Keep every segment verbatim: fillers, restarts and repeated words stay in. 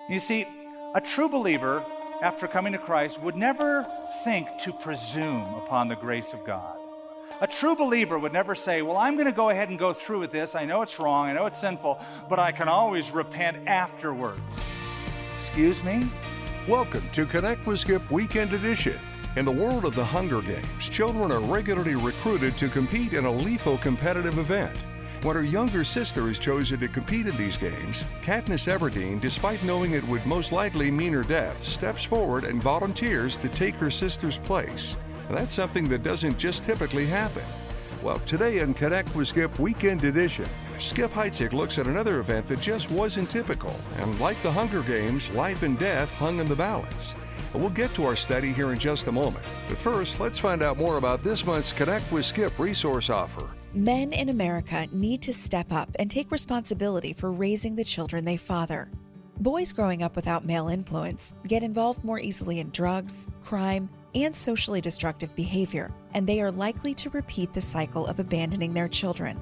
You see, a true believer, after coming to Christ, would never think to presume upon the grace of God. A true believer would never say, well, I'm going to go ahead and go through with this. I know it's wrong. I know it's sinful, but I can always repent afterwards. Excuse me? Welcome to Connect with Skip Weekend Edition. In the world of the Hunger Games, children are regularly recruited to compete in a lethal competitive event. When her younger sister is chosen to compete in these games, Katniss Everdeen, despite knowing it would most likely mean her death, steps forward and volunteers to take her sister's place. That's something that doesn't just typically happen. Well, today in Connect with Skip Weekend Edition, Skip Heitzig looks at another event that just wasn't typical, and like the Hunger Games, life and death hung in the balance. We'll get to our study here in just a moment, but first, let's find out more about this month's Connect with Skip resource offer. Men in America need to step up and take responsibility for raising the children they father. Boys growing up without male influence get involved more easily in drugs, crime, and socially destructive behavior, and they are likely to repeat the cycle of abandoning their children.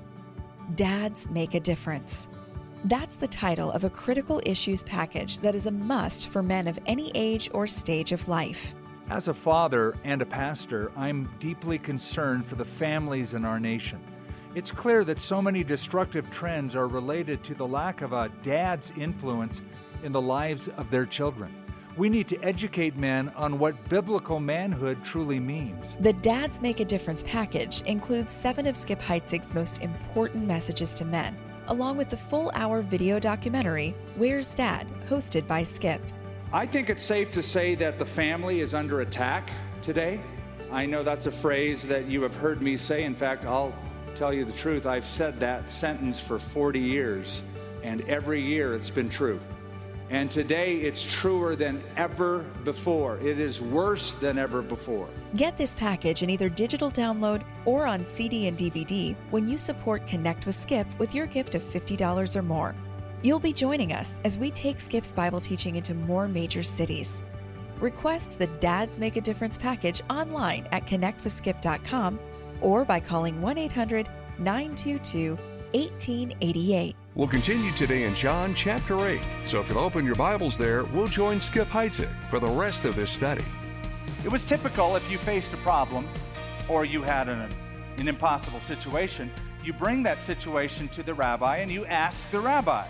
Dads make a difference. That's the title of a critical issues package that is a must for men of any age or stage of life. As a father and a pastor, I'm deeply concerned for the families in our nation. It's clear that so many destructive trends are related to the lack of a dad's influence in the lives of their children. We need to educate men on what biblical manhood truly means. The Dads Make a Difference package includes seven of Skip Heitzig's most important messages to men, along with the full-hour video documentary, Where's Dad?, hosted by Skip. I think it's safe to say that the family is under attack today. I know that's a phrase that you have heard me say. In fact, I'll tell you the truth. I've said that sentence for forty years, and every year it's been true. And today it's truer than ever before. It is worse than ever before. Get this package in either digital download or on C D and D V D when you support Connect with Skip with your gift of fifty dollars or more. You'll be joining us as we take Skip's Bible teaching into more major cities. Request the Dads Make a Difference package online at connect with skip dot com or by calling one eight hundred nine two two one eight eight eight. We'll continue today in John chapter eight. So if you'll open your Bibles there, we'll join Skip Heitzig for the rest of this study. It was typical if you faced a problem or you had an, an impossible situation, you bring that situation to the rabbi and you ask the rabbi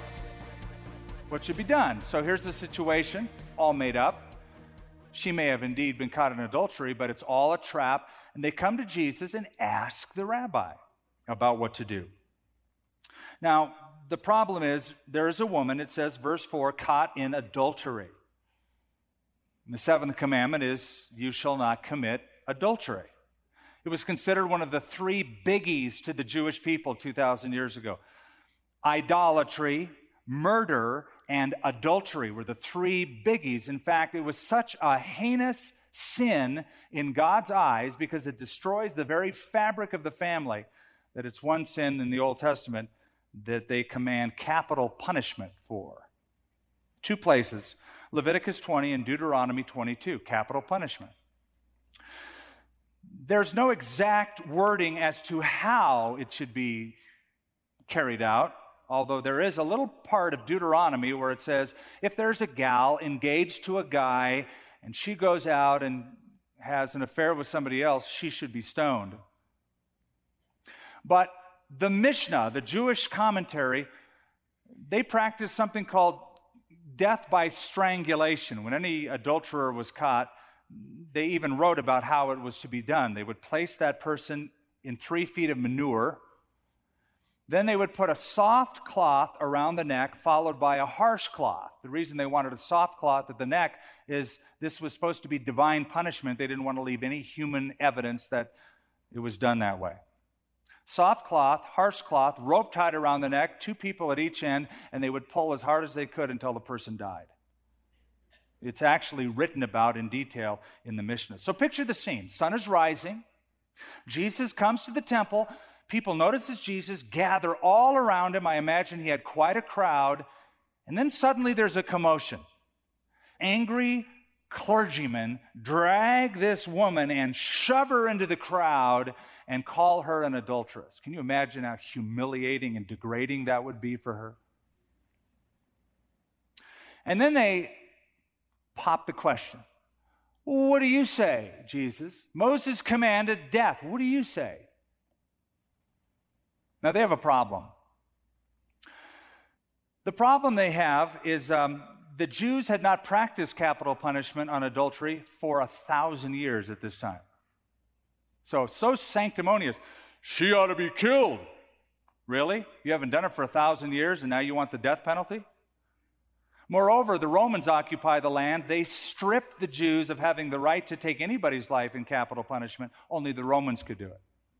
what should be done. So here's the situation, all made up. She may have indeed been caught in adultery, but it's all a trap. And they come to Jesus and ask the rabbi about what to do. Now, the problem is there is a woman, it says, verse four, caught in adultery. And the seventh commandment is, you shall not commit adultery. It was considered one of the three biggies to the Jewish people two thousand years ago. Idolatry, murder, and adultery were the three biggies. In fact, it was such a heinous sin in God's eyes because it destroys the very fabric of the family that it's one sin in the Old Testament that they command capital punishment for. Two places, Leviticus twenty and Deuteronomy twenty-two, capital punishment. There's no exact wording as to how it should be carried out, although there is a little part of Deuteronomy where it says, if there's a gal engaged to a guy and she goes out and has an affair with somebody else, she should be stoned. But the Mishnah, the Jewish commentary, they practice something called death by strangulation. When any adulterer was caught, they even wrote about how it was to be done. They would place that person in three feet of manure. Then they would put a soft cloth around the neck, followed by a harsh cloth. The reason they wanted a soft cloth at the neck is this was supposed to be divine punishment. They didn't want to leave any human evidence that it was done that way. Soft cloth, harsh cloth, rope tied around the neck, two people at each end, and they would pull as hard as they could until the person died. It's actually written about in detail in the Mishnah. So picture the scene. Sun is rising. Jesus comes to the temple. People notice it's Jesus, gather all around him. I imagine he had quite a crowd. And then suddenly there's a commotion. Angry clergymen drag this woman and shove her into the crowd and call her an adulteress. Can you imagine how humiliating and degrading that would be for her? And then they pop the question. What do you say, Jesus? Moses commanded death. What do you say? Now, they have a problem. The problem they have is um, the Jews had not practiced capital punishment on adultery for a thousand years at this time. So, so sanctimonious. She ought to be killed. Really? You haven't done it for a thousand years and now you want the death penalty? Moreover, the Romans occupy the land. They stripped the Jews of having the right to take anybody's life in capital punishment. Only the Romans could do it.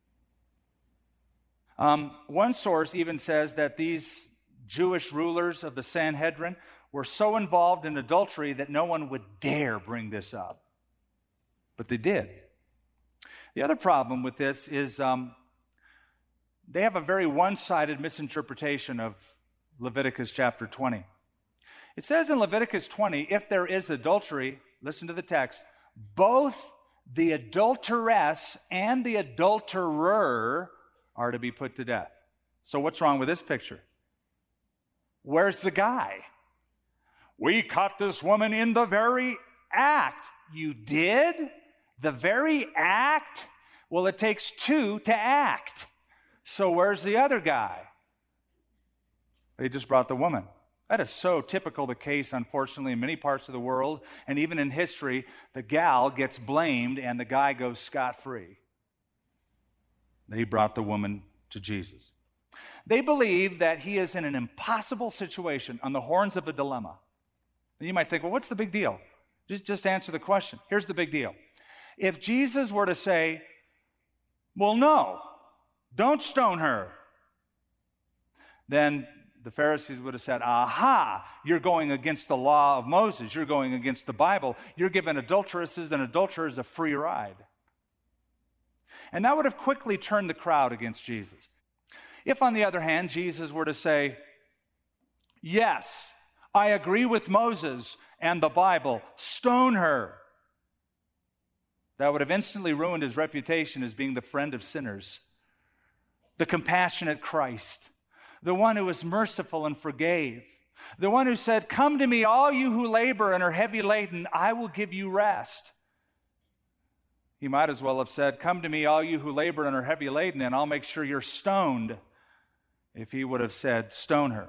Um, one source even says that these Jewish rulers of the Sanhedrin were so involved in adultery that no one would dare bring this up. But they did. The other problem with this is um, they have a very one-sided misinterpretation of Leviticus chapter twenty. It says in Leviticus twenty, if there is adultery, listen to the text, both the adulteress and the adulterer are to be put to death. So what's wrong with this picture? Where's the guy? We caught this woman in the very act. You did? The very act? Well, it takes two to act. So where's the other guy? They just brought the woman. That is so typical the case, unfortunately, in many parts of the world, and even in history, the gal gets blamed and the guy goes scot-free. They brought the woman to Jesus. They believe that he is in an impossible situation on the horns of a dilemma. And you might think, well, what's the big deal? Just, just answer the question. Here's the big deal. If Jesus were to say, well, no, don't stone her, then the Pharisees would have said, aha, you're going against the law of Moses. You're going against the Bible. You're giving adulteresses and adulterers a free ride. And that would have quickly turned the crowd against Jesus. If, on the other hand, Jesus were to say, yes, I agree with Moses and the Bible, stone her, that would have instantly ruined his reputation as being the friend of sinners, the compassionate Christ, the one who was merciful and forgave, the one who said, come to me, all you who labor and are heavy laden, I will give you rest. He might as well have said, come to me, all you who labor and are heavy laden, and I'll make sure you're stoned, if he would have said, stone her.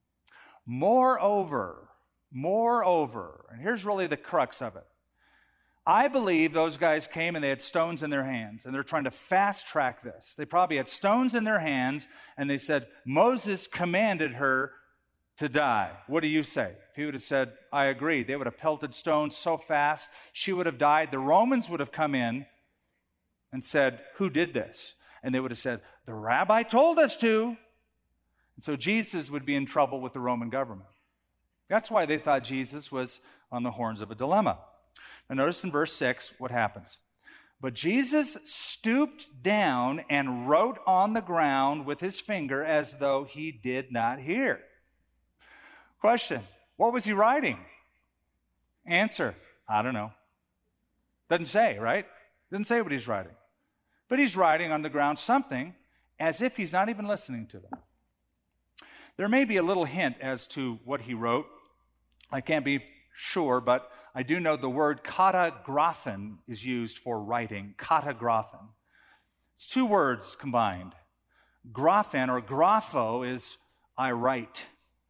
Moreover, moreover, and here's really the crux of it. I believe those guys came and they had stones in their hands, and they're trying to fast-track this. They probably had stones in their hands, and they said, Moses commanded her to die. What do you say? If he would have said, I agree, they would have pelted stones so fast, she would have died. The Romans would have come in and said, who did this? And they would have said, the rabbi told us to. And so Jesus would be in trouble with the Roman government. That's why they thought Jesus was on the horns of a dilemma. Now notice in verse six what happens. But Jesus stooped down and wrote on the ground with his finger as though he did not hear. Question, what was he writing? Answer, I don't know. Doesn't say, right? Doesn't say what he's writing. But he's writing on the ground something as if he's not even listening to them. There may be a little hint as to what he wrote. I can't be sure, but I do know the word katagraphen is used for writing. Katagraphen. It's two words combined. Graphen or grapho is I write.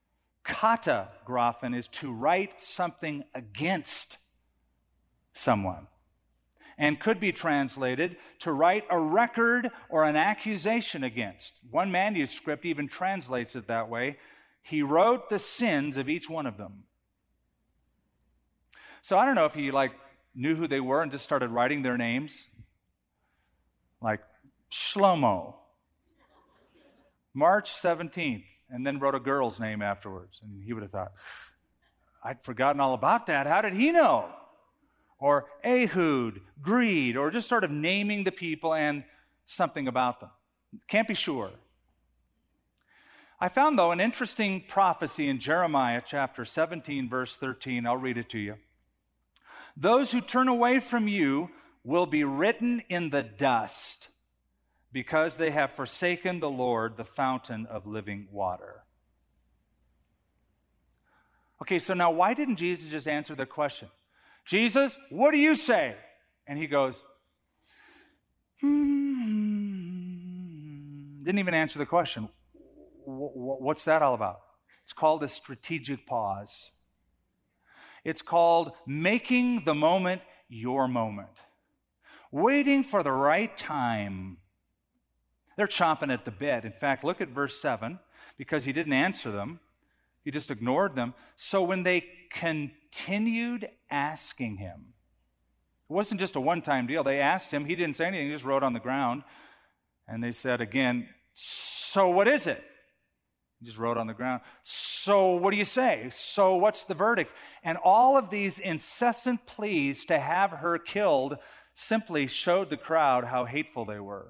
Katagraphen is to write something against someone, and could be translated to write a record or an accusation against. One manuscript even translates it that way. He wrote the sins of each one of them. So I don't know if he like knew who they were and just started writing their names, like Shlomo, March seventeenth, and then wrote a girl's name afterwards. And he would have thought, I'd forgotten all about that. How did he know? Or Ehud, greed, or just sort of naming the people and something about them. Can't be sure. I found, though, an interesting prophecy in Jeremiah chapter seventeen, verse thirteen. I'll read it to you. Those who turn away from you will be written in the dust, because they have forsaken the Lord, the fountain of living water. Okay, so now why didn't Jesus just answer the question? Jesus, what do you say? And he goes, hmm. Didn't even answer the question. What's that all about? It's called a strategic pause. It's called making the moment your moment. Waiting for the right time. They're chomping at the bit. In fact, look at verse seven. Because he didn't answer them, he just ignored them. So when they continued asking him, it wasn't just a one-time deal. They asked him. He didn't say anything. He just wrote on the ground. And they said again, so what is it? He just wrote on the ground. So what do you say? So what's the verdict? And all of these incessant pleas to have her killed simply showed the crowd how hateful they were.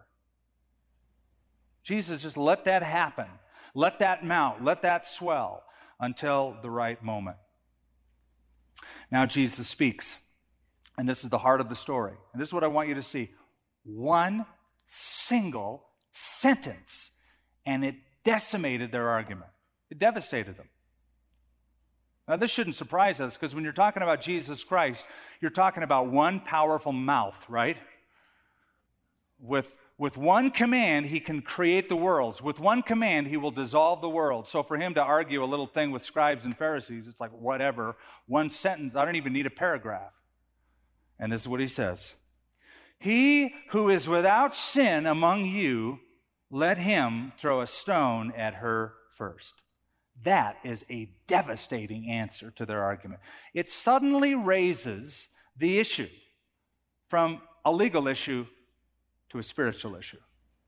Jesus just let that happen. Let that mount. Let that swell until the right moment. Now Jesus speaks. And this is the heart of the story. And this is what I want you to see. One single sentence. And it decimated their argument. It devastated them. Now, this shouldn't surprise us, because when you're talking about Jesus Christ, you're talking about one powerful mouth, right? With, with one command, he can create the worlds. With one command, he will dissolve the world. So for him to argue a little thing with scribes and Pharisees, it's like, whatever. One sentence, I don't even need a paragraph. And this is what he says. He who is without sin among you, let him throw a stone at her first. That is a devastating answer to their argument. It suddenly raises the issue from a legal issue to a spiritual issue.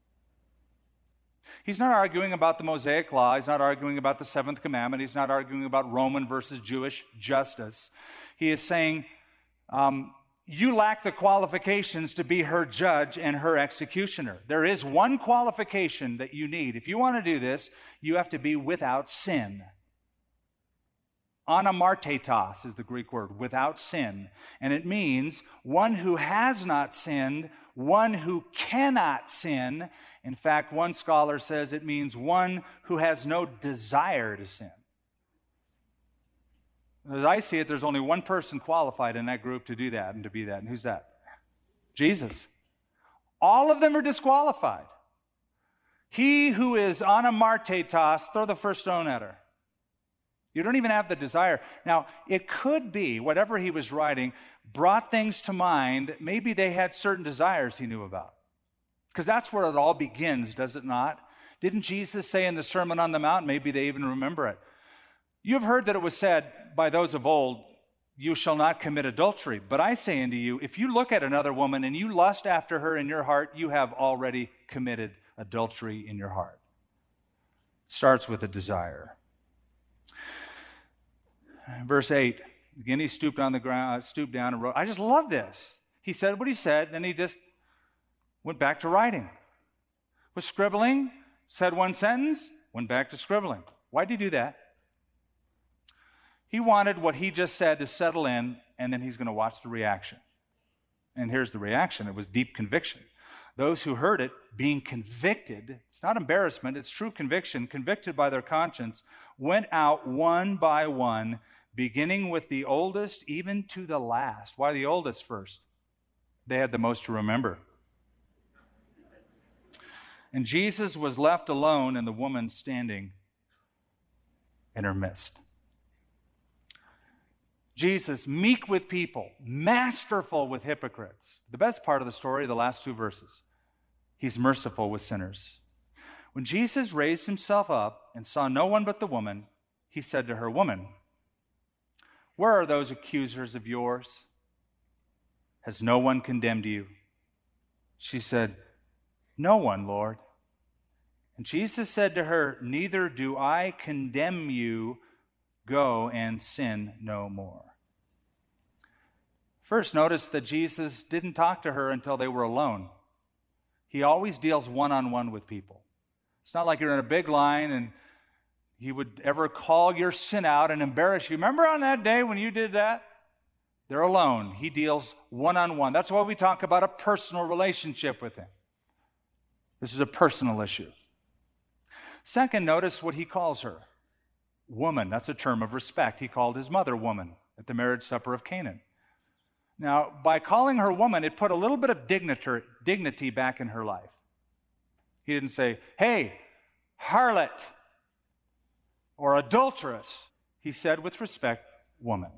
He's not arguing about the Mosaic Law. He's not arguing about the seventh commandment. He's not arguing about Roman versus Jewish justice. He is saying, um, you lack the qualifications to be her judge and her executioner. There is one qualification that you need. If you want to do this, you have to be without sin. Anamartetos is the Greek word, without sin. And it means one who has not sinned, one who cannot sin. In fact, one scholar says it means one who has no desire to sin. As I see it, there's only one person qualified in that group to do that and to be that. And who's that? Jesus. All of them are disqualified. He who is anamartetos, throw the first stone at her. You don't even have the desire. Now, it could be, whatever he was writing, brought things to mind. Maybe they had certain desires he knew about. Because that's where it all begins, does it not? Didn't Jesus say in the Sermon on the Mount, maybe they even remember it, you have heard that it was said by those of old, you shall not commit adultery. But I say unto you, if you look at another woman and you lust after her in your heart, you have already committed adultery in your heart. It starts with a desire. Verse eight, again he stooped on the ground, stooped down and wrote. I just love this. He said what he said, then he just went back to writing. Was scribbling, said one sentence, went back to scribbling. Why did he do that? He wanted what he just said to settle in, and then he's going to watch the reaction. And here's the reaction. It was deep conviction. Those who heard it, being convicted, it's not embarrassment, it's true conviction, convicted by their conscience, went out one by one, beginning with the oldest even to the last. Why the oldest first? They had the most to remember. And Jesus was left alone, and the woman standing in her midst. Jesus, meek with people, masterful with hypocrites. The best part of the story, the last two verses. He's merciful with sinners. When Jesus raised himself up and saw no one but the woman, he said to her, Woman, where are those accusers of yours? Has no one condemned you? She said, No one, Lord. And Jesus said to her, Neither do I condemn you. Go and sin no more. First, notice that Jesus didn't talk to her until they were alone. He always deals one-on-one with people. It's not like you're in a big line and he would ever call your sin out and embarrass you. Remember on that day when you did that? They're alone. He deals one-on-one. That's why we talk about a personal relationship with him. This is a personal issue. Second, notice what he calls her. woman. That's a term of respect. He called his mother woman at the marriage supper of Canaan. Now, by calling her woman, it put a little bit of dignity, dignity back in her life. He didn't say, hey, harlot or adulteress. He said with respect, woman.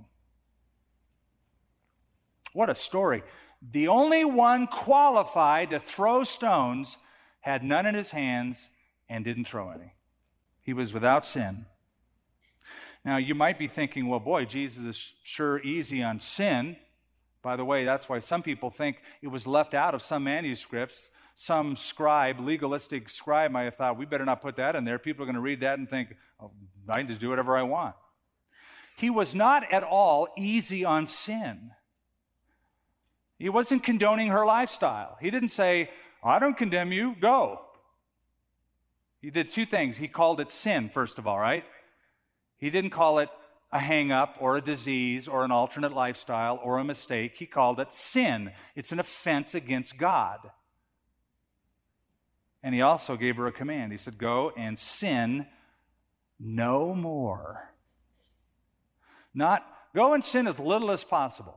What a story. The only one qualified to throw stones had none in his hands and didn't throw any. He was without sin. Now, you might be thinking, well, boy, Jesus is sure easy on sin. By the way, that's why some people think it was left out of some manuscripts. Some scribe, legalistic scribe, might have thought, we better not put that in there. People are going to read that and think, oh, I can just do whatever I want. He was not at all easy on sin. He wasn't condoning her lifestyle. He didn't say, I don't condemn you, go. He did two things. He called it sin, first of all, right? He didn't call it a hang-up or a disease or an alternate lifestyle or a mistake. He called it sin. It's an offense against God. And he also gave her a command. He said, go and sin no more. Not, go and sin as little as possible.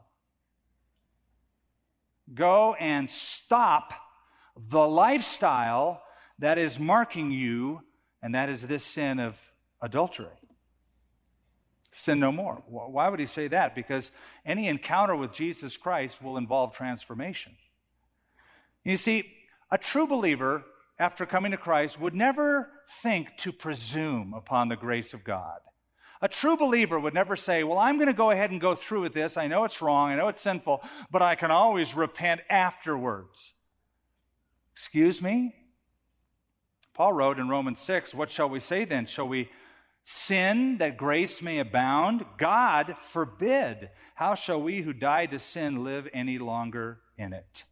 Go and stop the lifestyle that is marking you, and that is this sin of adultery. Sin no more. Why would he say that? Because any encounter with Jesus Christ will involve transformation. You see, a true believer, after coming to Christ, would never think to presume upon the grace of God. A true believer would never say, well, I'm going to go ahead and go through with this. I know it's wrong. I know it's sinful, but I can always repent afterwards. Excuse me? Paul wrote in Romans six, what shall we say then? Shall we sin that grace may abound? God forbid. How shall we who died to sin live any longer in it?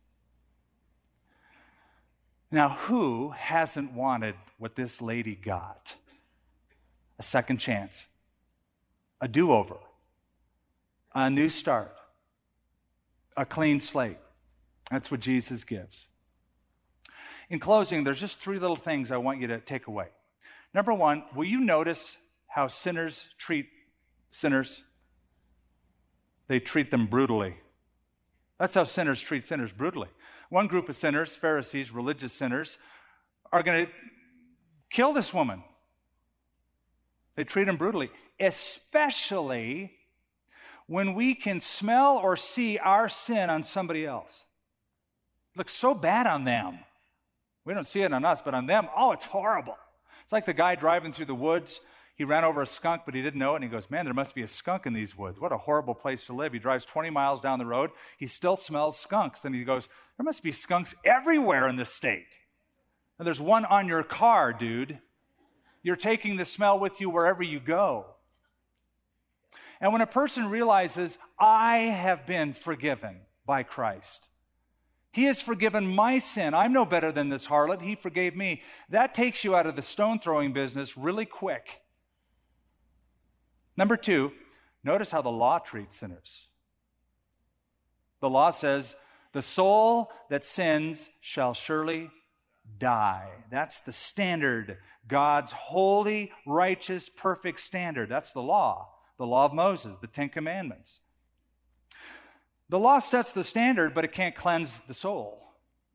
Now, who hasn't wanted what this lady got? A second chance, a do-over, a new start, a clean slate. That's what Jesus gives. In closing, there's just three little things I want you to take away. Number one, will you notice how sinners treat sinners? They treat them brutally. That's how sinners treat sinners, brutally. One group of sinners, Pharisees, religious sinners, are going to kill this woman. They treat them brutally, especially when we can smell or see our sin on somebody else. It looks so bad on them. We don't see it on us, but on them, oh, it's horrible. It's like the guy driving through the woods. He ran over a skunk, but he didn't know it, and he goes, man, there must be a skunk in these woods. What a horrible place to live. He drives twenty miles down the road. He still smells skunks, and he goes, there must be skunks everywhere in this state. And there's one on your car, dude. You're taking the smell with you wherever you go. And when a person realizes, I have been forgiven by Christ, He has forgiven my sin. I'm no better than this harlot. He forgave me. That takes you out of the stone-throwing business really quick. Number two, notice how the law treats sinners. The law says, the soul that sins shall surely die. That's the standard. God's holy, righteous, perfect standard. That's the law. The law of Moses, the Ten Commandments. The law sets the standard, but it can't cleanse the soul.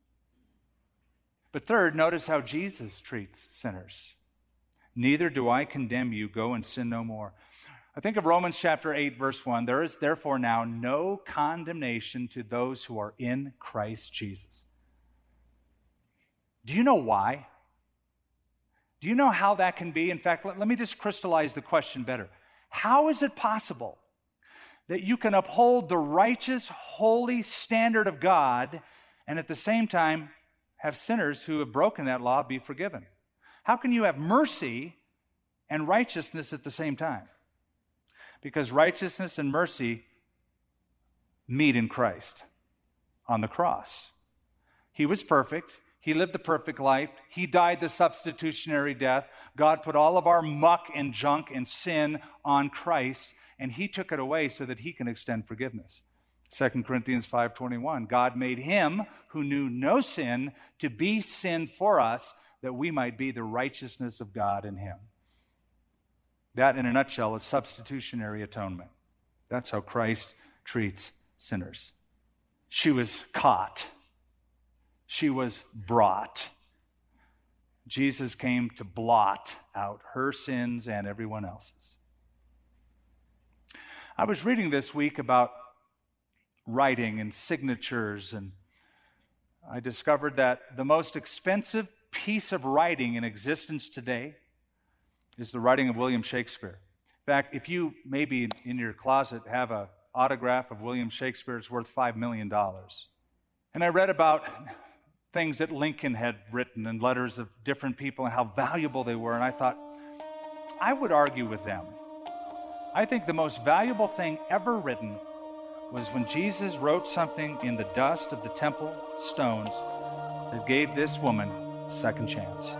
But third, notice how Jesus treats sinners. Neither do I condemn you. Go and sin no more. I think of Romans chapter eight, verse one. There is therefore now no condemnation to those who are in Christ Jesus. Do you know why? Do you know how that can be? In fact, let, let me just crystallize the question better. How is it possible that you can uphold the righteous, holy standard of God and at the same time have sinners who have broken that law be forgiven? How can you have mercy and righteousness at the same time? Because righteousness and mercy meet in Christ on the cross. He was perfect. He lived the perfect life. He died the substitutionary death. God put all of our muck and junk and sin on Christ, and He took it away so that He can extend forgiveness. Second Corinthians five twenty-one, God made Him who knew no sin to be sin for us, that we might be the righteousness of God in Him. That, in a nutshell, is substitutionary atonement. That's how Christ treats sinners. She was caught. She was brought. Jesus came to blot out her sins and everyone else's. I was reading this week about writing and signatures, and I discovered that the most expensive piece of writing in existence today is the writing of William Shakespeare. In fact, if you maybe in your closet have an autograph of William Shakespeare, it's worth five million dollars. And I read about things that Lincoln had written and letters of different people and how valuable they were, and I thought, I would argue with them. I think the most valuable thing ever written was when Jesus wrote something in the dust of the temple stones that gave this woman a second chance.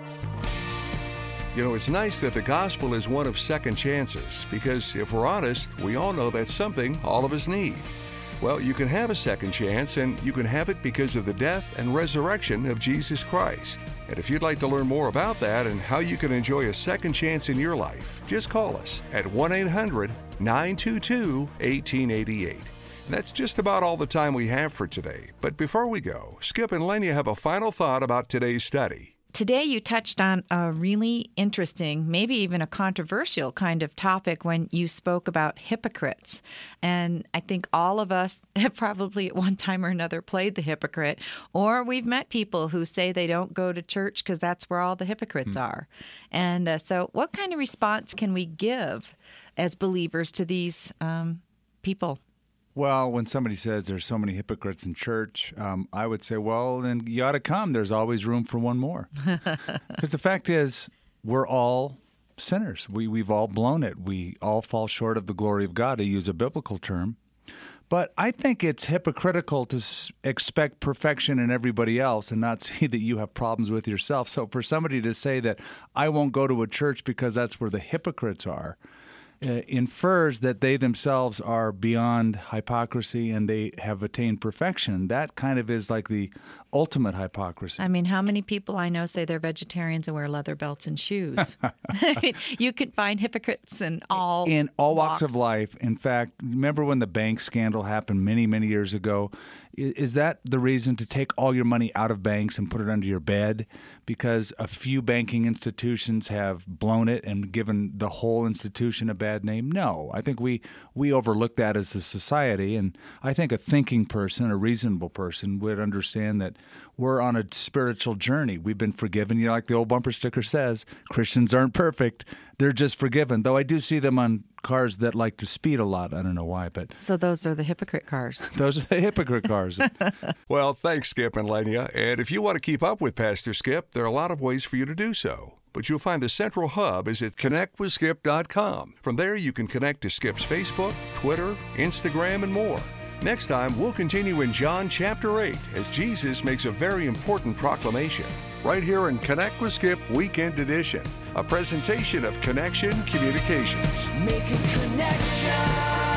You know, it's nice that the gospel is one of second chances, because if we're honest, we all know that's something all of us need. Well, you can have a second chance, and you can have it because of the death and resurrection of Jesus Christ. And if you'd like to learn more about that and how you can enjoy a second chance in your life, just call us at one eight hundred nine two two one eight eight eight. That's just about all the time we have for today. But before we go, Skip and Lenya have a final thought about today's study. Today you touched on a really interesting, maybe even a controversial kind of topic when you spoke about hypocrites. And I think all of us have probably at one time or another played the hypocrite, or we've met people who say they don't go to church because that's where all the hypocrites hmm. are. And uh, so what kind of response can we give as believers to these um, people? Well, when somebody says there's so many hypocrites in church, um, I would say, well, then you ought to come. There's always room for one more. Because the fact is, we're all sinners. We, we've all blown it. We all fall short of the glory of God, to use a biblical term. But I think it's hypocritical to s- expect perfection in everybody else and not see that you have problems with yourself. So for somebody to say that I won't go to a church because that's where the hypocrites are, Uh, infers that they themselves are beyond hypocrisy and they have attained perfection. That kind of is like the ultimate hypocrisy. I mean, how many people I know say they're vegetarians and wear leather belts and shoes? You could find hypocrites in all In all walks. walks of life. In fact, remember when the bank scandal happened many, many years ago? Is that the reason to take all your money out of banks and put it under your bed? Because a few banking institutions have blown it and given the whole institution a bad name? No. I think we, we overlook that as a society, and I think a thinking person, a reasonable person, would understand that we're on a spiritual journey. We've been forgiven. You know, like the old bumper sticker says, Christians aren't perfect. They're just forgiven. Though I do see them on cars that like to speed a lot. I don't know why, but... So those are the hypocrite cars. Those are the hypocrite cars. Well, thanks, Skip and Lenya. And if you want to keep up with Pastor Skip, there are a lot of ways for you to do so. But you'll find the central hub is at connect with skip dot com. From there, you can connect to Skip's Facebook, Twitter, Instagram, and more. Next time, we'll continue in John chapter eight as Jesus makes a very important proclamation. Right here in Connect with Skip Weekend Edition, a presentation of Connection Communications. Make a connection.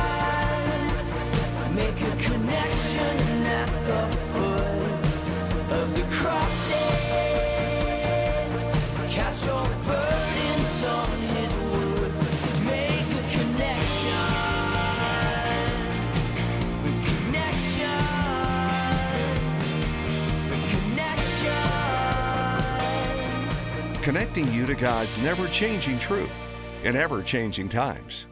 Make a connection at the foot of the cross. Cast your burdens on His wood. Make a connection. Connection. Connection. Connecting you to God's never-changing truth in ever-changing times.